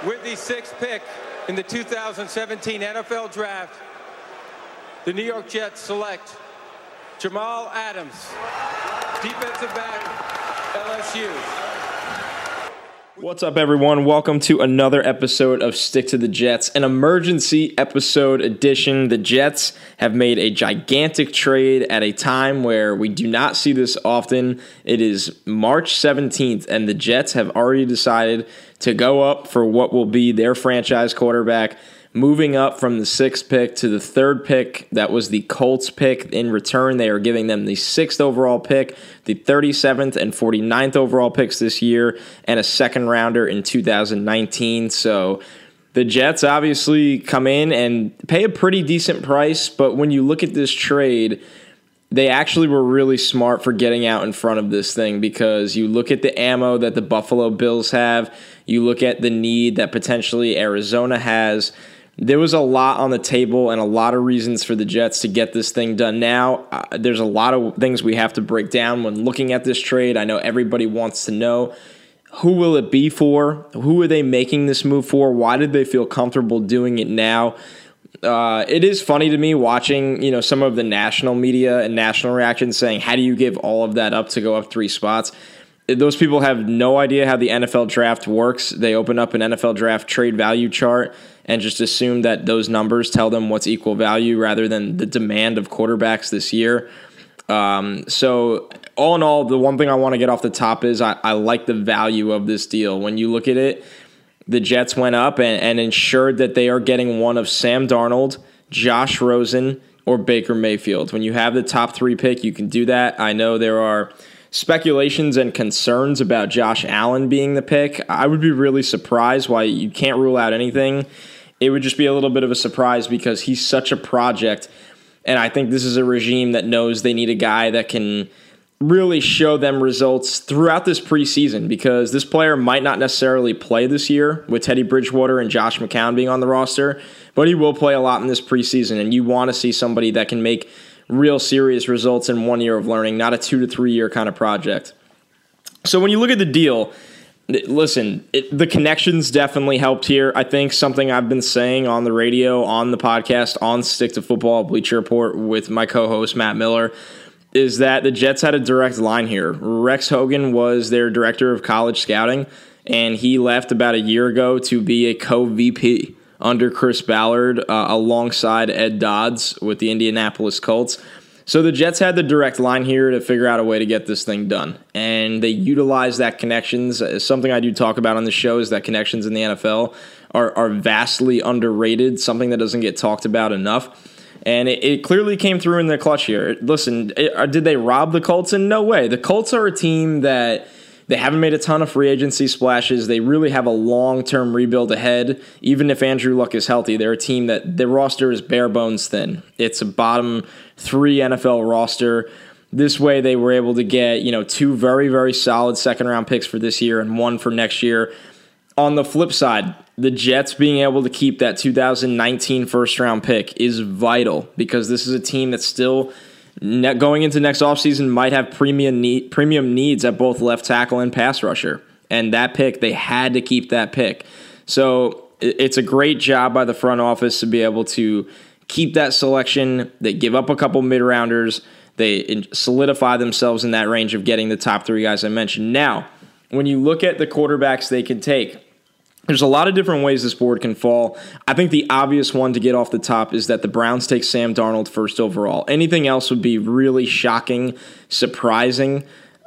With the sixth pick in the 2017 NFL Draft, the New York Jets select Jamal Adams, defensive back, LSU. What's up, everyone? Welcome to another episode of Stick to the Jets, an emergency episode edition. The Jets have made a gigantic trade at a time where we do not see this often. It is March 17th, and the Jets have already decided to go up for what will be their franchise quarterback, moving up from the sixth pick to the third pick. That was the Colts pick. In return, they are giving them the sixth overall pick, the 37th and 49th overall picks this year, and a second rounder in 2019. So the Jets obviously come in and pay a pretty decent price, but when you look at this trade, they actually were really smart for getting out in front of this thing, because you look at the ammo that the Buffalo Bills have, you look at the need that potentially Arizona has. There was a lot on the table and a lot of reasons for the Jets to get this thing done now. There's a lot of things we have to break down when looking at this trade. I know everybody wants to know, who will it be for? Who are they making this move for? Why did they feel comfortable doing it now? It is funny to me watching, some of the national media and national reactions saying, how do you give all of that up to go up 3 spots? Those people have no idea how the NFL draft works. They open up an NFL draft trade value chart and just assume that those numbers tell them what's equal value rather than the demand of quarterbacks this year. So all in all, the one thing I want to get off the top is I like the value of this deal. When you look at it, the Jets went up and ensured that they are getting one of Sam Darnold, Josh Rosen, or Baker Mayfield. When you have the top 3 pick, you can do that. I know there are speculations and concerns about Josh Allen being the pick. I would be really surprised. Why you can't rule out anything. It would just be a little bit of a surprise because he's such a project. And I think this is a regime that knows they need a guy that can really show them results throughout this preseason, because this player might not necessarily play this year with Teddy Bridgewater and Josh McCown being on the roster, but he will play a lot in this preseason. And you want to see somebody that can make real serious results in 1 year of learning, not a 2 to 3 year kind of project. So when you look at the deal, listen, the connections definitely helped here. I think something I've been saying on the radio, on the podcast, on Stick to Football, Bleacher Report with my co-host Matt Miller, is that the Jets had a direct line here. Rex Hogan was their director of college scouting, and he left about a year ago to be a co-VP under Chris Ballard alongside Ed Dodds with the Indianapolis Colts. So the Jets had the direct line here to figure out a way to get this thing done. And they utilized that connections. Something I do talk about on the show is that connections in the NFL are vastly underrated, something that doesn't get talked about enough. And it clearly came through in the clutch here. Listen, did they rob the Colts? In no way. The Colts are a team that they haven't made a ton of free agency splashes. They really have a long-term rebuild ahead. Even if Andrew Luck is healthy, they're a team that their roster is bare bones thin. It's a bottom 3 NFL roster. This way they were able to get, 2 very, very solid second-round picks for this year and 1 for next year. On the flip side, the Jets being able to keep that 2019 first-round pick is vital, because this is a team that's still going into next offseason might have premium needs at both left tackle and pass rusher. And that pick, they had to keep that pick. So it's a great job by the front office to be able to keep that selection. They give up a couple mid-rounders. They solidify themselves in that range of getting the top 3 guys I mentioned. Now, when you look at the quarterbacks they can take, there's a lot of different ways this board can fall. I think the obvious one to get off the top is that the Browns take Sam Darnold first overall. Anything else would be really shocking, surprising.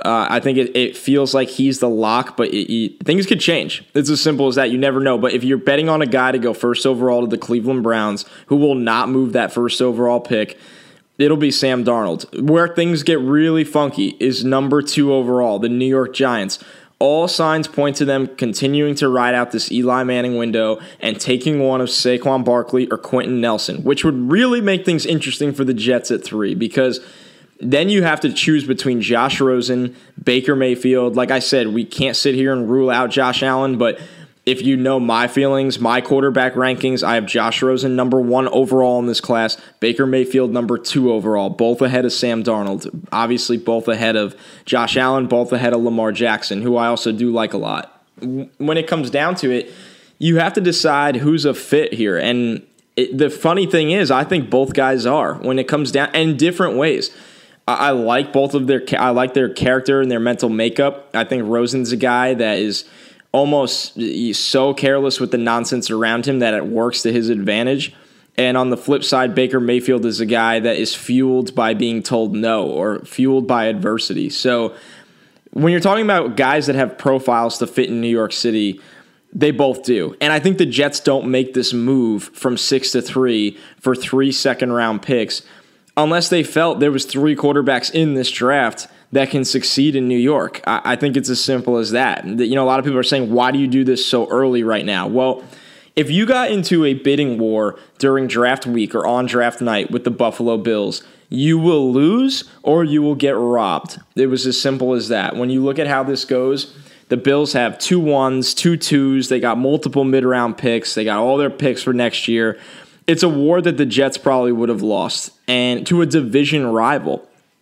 I think it feels like he's the lock, but things could change. It's as simple as that. You never know. But if you're betting on a guy to go first overall to the Cleveland Browns, who will not move that first overall pick, it'll be Sam Darnold. Where things get really funky is number 2 overall, the New York Giants. All signs point to them continuing to ride out this Eli Manning window and taking one of Saquon Barkley or Quentin Nelson, which would really make things interesting for the Jets at 3, because then you have to choose between Josh Rosen, Baker Mayfield. Like I said, we can't sit here and rule out Josh Allen, but if you know my feelings, my quarterback rankings, I have Josh Rosen number 1 overall in this class, Baker Mayfield number 2 overall, both ahead of Sam Darnold, obviously both ahead of Josh Allen, both ahead of Lamar Jackson, who I also do like a lot. When it comes down to it, you have to decide who's a fit here. And the funny thing is, I think both guys are when it comes down in different ways. I like both of I like their character and their mental makeup. I think Rosen's a guy that is almost so careless with the nonsense around him that it works to his advantage. And on the flip side, Baker Mayfield is a guy that is fueled by being told no or fueled by adversity. So when you're talking about guys that have profiles to fit in New York City, they both do. And I think the Jets don't make this move from 6-3 for 3 second-round picks unless they felt there was 3 quarterbacks in this draft that can succeed in New York. I think it's as simple as that. You know, a lot of people are saying, why do you do this so early right now? Well, if you got into a bidding war during draft week or on draft night with the Buffalo Bills, you will lose or you will get robbed. It was as simple as that. When you look at how this goes, the Bills have 2 1s, 2 2s. They got multiple mid-round picks. They got all their picks for next year. It's a war that the Jets probably would have lost, and to a division rival.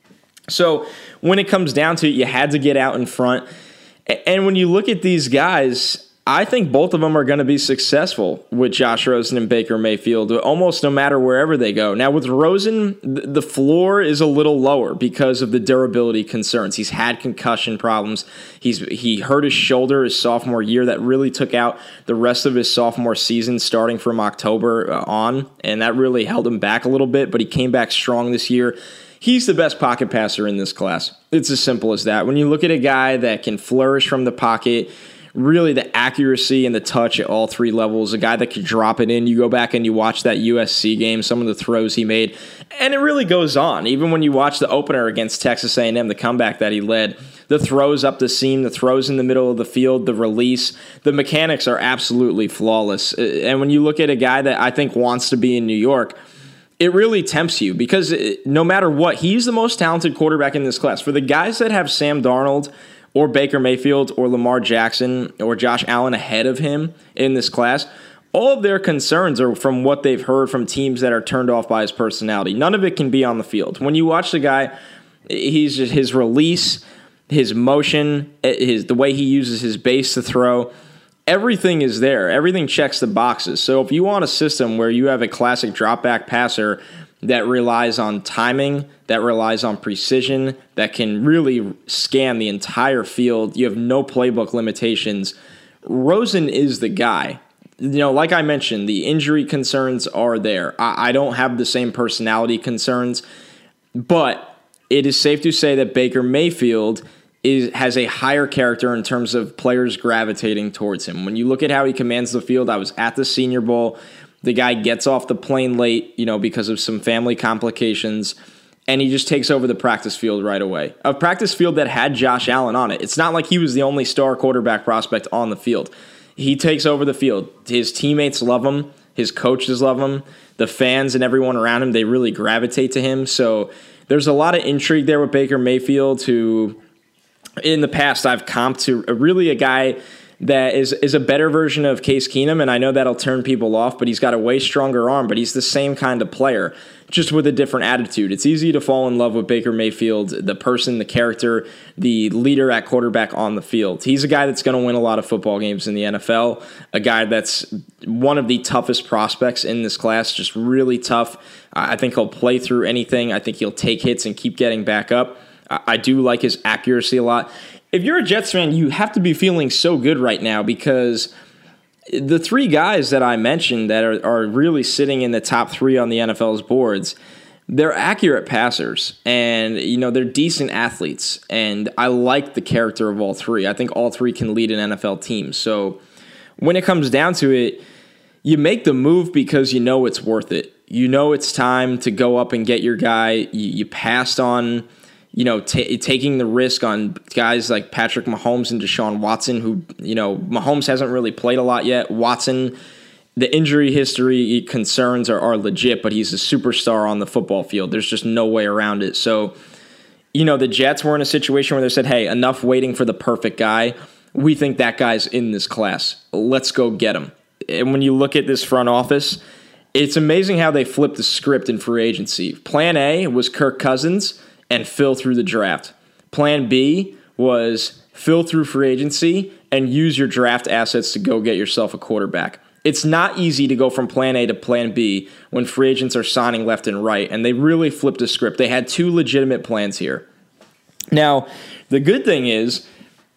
So when it comes down to it, you had to get out in front. And when you look at these guys, I think both of them are going to be successful with Josh Rosen and Baker Mayfield, almost no matter wherever they go. Now, with Rosen, the floor is a little lower because of the durability concerns. He's had concussion problems. He hurt his shoulder his sophomore year. That really took out the rest of his sophomore season starting from October on, and that really held him back a little bit, but he came back strong this year. He's the best pocket passer in this class. It's as simple as that. When you look at a guy that can flourish from the pocket, really the accuracy and the touch at all 3 levels, a guy that could drop it in. You go back and you watch that USC game, some of the throws he made, and it really goes on. Even when you watch the opener against Texas A&M, the comeback that he led, the throws up the seam, the throws in the middle of the field, the release, the mechanics are absolutely flawless. And when you look at a guy that I think wants to be in New York, it really tempts you because no matter what, he's the most talented quarterback in this class. For the guys that have Sam Darnold or Baker Mayfield or Lamar Jackson or Josh Allen ahead of him in this class, all of their concerns are from what they've heard from teams that are turned off by his personality. None of it can be on the field. When you watch the guy, he's just his release, his motion, the way he uses his base to throw, everything is there. Everything checks the boxes. So if you want a system where you have a classic drop-back passer that relies on timing, that relies on precision, that can really scan the entire field, you have no playbook limitations, Rosen is the guy. You know, like I mentioned, the injury concerns are there. I don't have the same personality concerns, but it is safe to say that Baker Mayfield has a higher character in terms of players gravitating towards him. When you look at how he commands the field, I was at the Senior Bowl. The guy gets off the plane late, because of some family complications, and he just takes over the practice field right away. A practice field that had Josh Allen on it. It's not like he was the only star quarterback prospect on the field. He takes over the field. His teammates love him. His coaches love him. The fans and everyone around him, they really gravitate to him. So there's a lot of intrigue there with Baker Mayfield, who in the past I've comped to really a guy that is a better version of Case Keenum, and I know that'll turn people off, but he's got a way stronger arm, but he's the same kind of player, just with a different attitude. It's easy to fall in love with Baker Mayfield, the person, the character, the leader at quarterback on the field. He's a guy that's going to win a lot of football games in the NFL, a guy that's one of the toughest prospects in this class, just really tough. I think he'll play through anything. I think he'll take hits and keep getting back up. I do like his accuracy a lot. If you're a Jets fan, you have to be feeling so good right now because the 3 guys that I mentioned that are really sitting in the top 3 on the NFL's boards, they're accurate passers and, they're decent athletes. And I like the character of all 3. I think all 3 can lead an NFL team. So when it comes down to it, you make the move because you know it's worth it. You know it's time to go up and get your guy. You passed on taking the risk on guys like Patrick Mahomes and Deshaun Watson, who, Mahomes hasn't really played a lot yet. Watson, the injury history concerns are legit, but he's a superstar on the football field. There's just no way around it. So, the Jets were in a situation where they said, hey, enough waiting for the perfect guy. We think that guy's in this class. Let's go get him. And when you look at this front office, it's amazing how they flipped the script in free agency. Plan A was Kirk Cousins and fill through the draft. Plan B was fill through free agency and use your draft assets to go get yourself a quarterback. It's not easy to go from plan A to plan B when free agents are signing left and right, and they really flipped the script. They had two legitimate plans here. Now, the good thing is,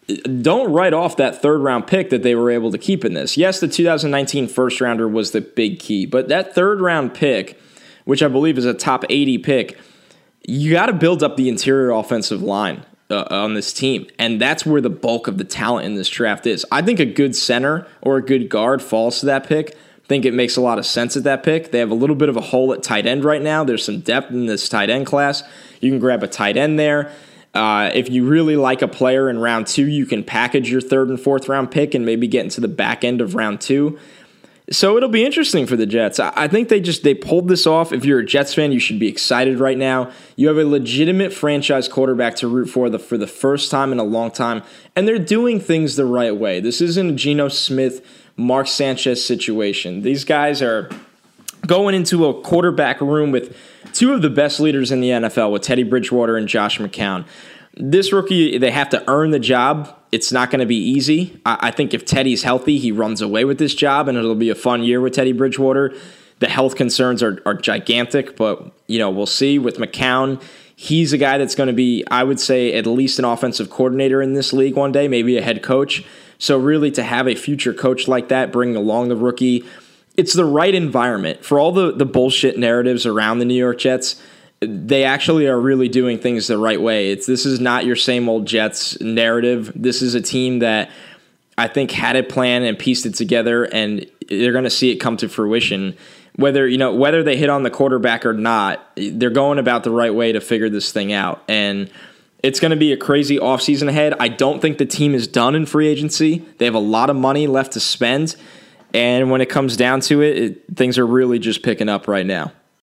don't write off that third-round pick that they were able to keep in this. Yes, the 2019 first-rounder was the big key, but that third-round pick, which I believe is a top 80 pick, you got to build up the interior offensive line on this team, and that's where the bulk of the talent in this draft is. I think a good center or a good guard falls to that pick. I think it makes a lot of sense at that pick. They have a little bit of a hole at tight end right now. There's some depth in this tight end class. You can grab a tight end there. If you really like a player in round 2, you can package your third and fourth round pick and maybe get into the back end of round 2. So it'll be interesting for the Jets. I think they pulled this off. If you're a Jets fan, you should be excited right now. You have a legitimate franchise quarterback to root for the first time in a long time, and they're doing things the right way. This isn't a Geno Smith, Mark Sanchez situation. These guys are going into a quarterback room with two of the best leaders in the NFL, with Teddy Bridgewater and Josh McCown. This rookie, they have to earn the job. It's not going to be easy. I think if Teddy's healthy, he runs away with this job, and it'll be a fun year with Teddy Bridgewater. The health concerns are gigantic, but we'll see. With McCown, he's a guy that's going to be, I would say, at least an offensive coordinator in this league one day, maybe a head coach. So really, to have a future coach like that bringing along the rookie, it's the right environment. For all the bullshit narratives around the New York Jets, they actually are really doing things the right way. This is not your same old Jets narrative. This is a team that I think had a plan and pieced it together, and they're going to see it come to fruition. Whether they hit on the quarterback or not, they're going about the right way to figure this thing out. And it's going to be a crazy offseason ahead. I don't think the team is done in free agency. They have a lot of money left to spend. And when it comes down to it, things are really just picking up right now.